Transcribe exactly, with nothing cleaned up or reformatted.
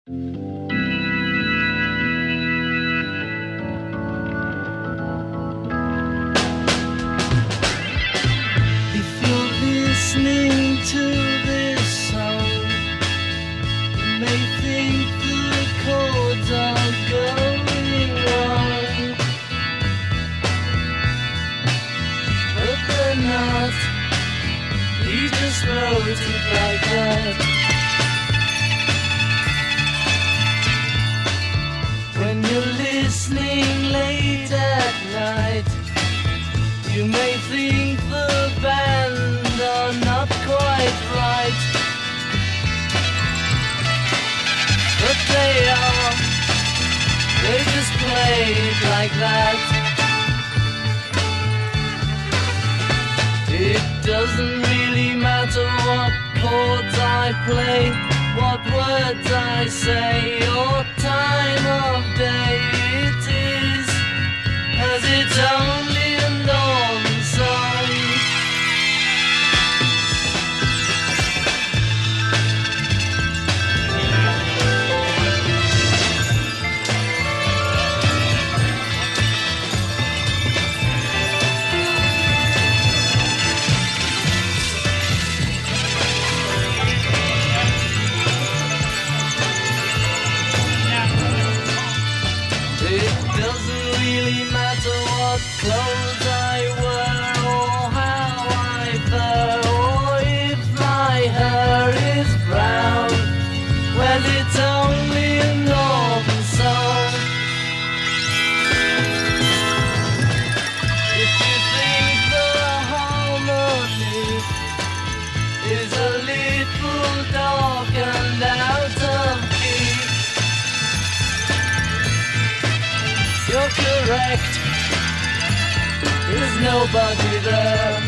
If you're listening to this song, you may think the chords are going wrong, but they're not. He just wrote it like that. When you're listening late at night, you may think the band are not quite right, but they are. They just play it like that. It doesn't really matter what chords I play, what words I say, or time of day it is, as it's only a normal song. Clothes I wear, or how I fare, or if my hair is brown. Well, it's only a normal song. If you think the harmony is a little dark and out of key, you're correct. There's nobody there.